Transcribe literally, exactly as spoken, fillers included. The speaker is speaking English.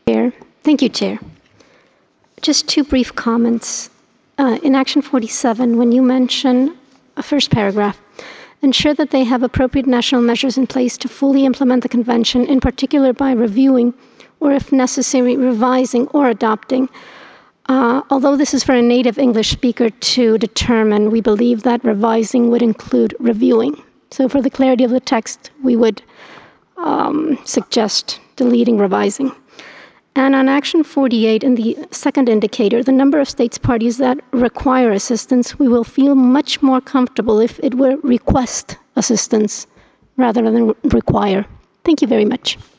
Chair. Thank you, Chair. Just two brief comments. Uh, in Action forty-seven, when you mention a first paragraph, ensure that they have appropriate national measures in place to fully implement the Convention, in particular by reviewing, or if necessary, revising or adopting. Uh, although this is for a native English speaker to determine, we believe that revising would include reviewing. So for the clarity of the text, we would um, suggest deleting revising. And on Action forty-eight, in the second indicator, the number of states parties that require assistance, we will feel much more comfortable if it were request assistance rather than require. Thank you very much.